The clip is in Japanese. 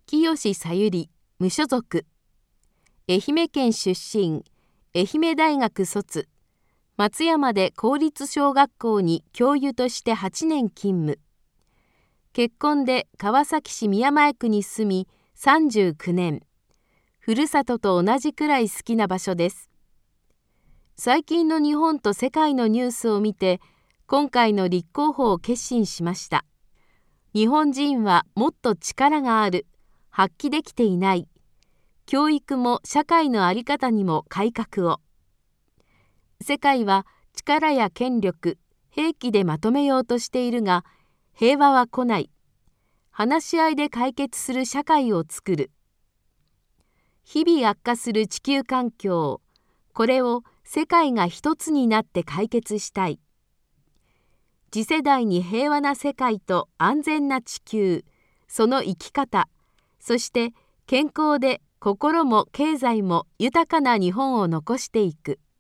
清さゆり、無所属。愛媛県出身、愛媛大学卒。松山で公立小学校に教諭として8年勤務。結婚で川崎市宮前区に住み39年。ふるさとと同じくらい好きな場所です。最近の日本と世界のニュースを見て、今回の立候補を決心しました。日本人はもっと力がある、発揮できていない。教育も社会の在り方にも改革を。世界は力や権力、兵器でまとめようとしているが、平和は来ない。話し合いで解決する社会を作る。日々悪化する地球環境、これを世界が一つになって解決したい。次世代に平和な世界と安全な地球、その生き方、そして健康で心も経済も豊かな日本を残していく。